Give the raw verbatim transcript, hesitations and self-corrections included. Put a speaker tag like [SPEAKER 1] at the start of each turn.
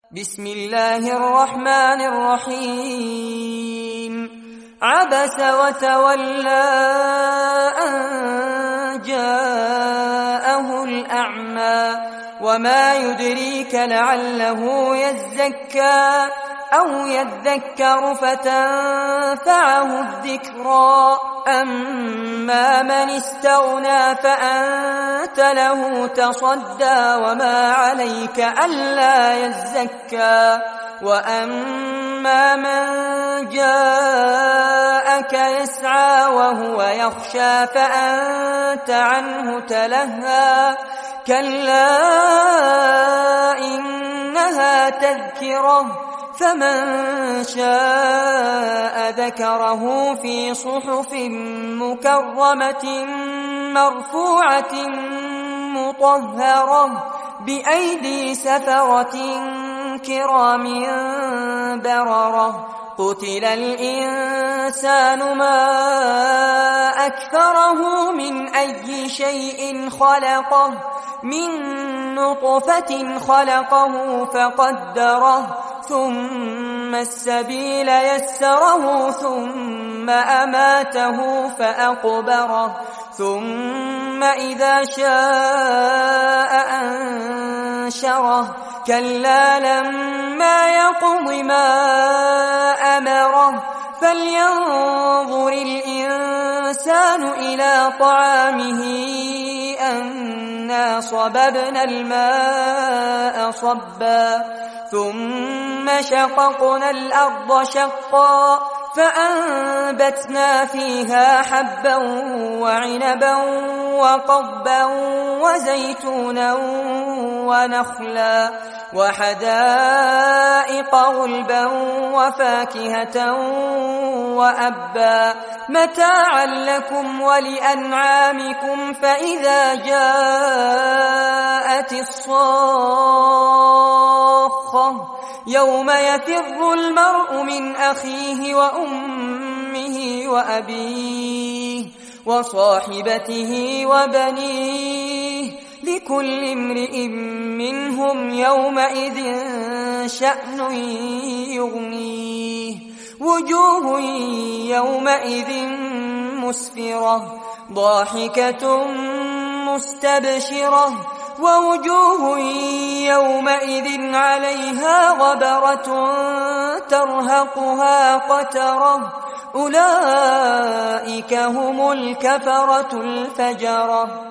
[SPEAKER 1] بسم الله الرحمن الرحيم عبس وتولى أن جاءه الأعمى وما يدريك لعله يزكى أو يذكر فتنفعه الذكرى أما من استغنى فأنت له تصدى وما عليك ألا يزكى وأما من جاءك يسعى وهو يخشى فأنت عنه تلهى كلا إنها تذكرة فمن شاء ذكره في صحف مكرمة مرفوعة مطهرة بأيدي سفرة كرام بررة قتل الإنسان ما أكثره من أي شيء خلقه من نطفة خلقه فقدره ثم السبيل يسره ثم أماته فأقبره ثم إذا شاء أنشره كلا لما يقض ما أمره فلينظر الإنسان إلى طعامه أنا صببنا الماء صبا ثم شققنا الأرض شقا فأنبتنا فيها حبا وعنبا وقضبا وزيتونا ونخلا وحدائق غلبا وفاكهة وأبا متاعا لكم ولأنعامكم فإذا جاءت الصاخة يوم يفر المرء من أخيه وأمه وأبيه وصاحبته وبنيه لكل امرئ منهم يومئذ شأن يغنيه وجوه يومئذ مسفرة ضاحكة مستبشرة ووجوه يومئذ عليها غبرة ترهقها قترة أولئك هم الكفرة الفجرة.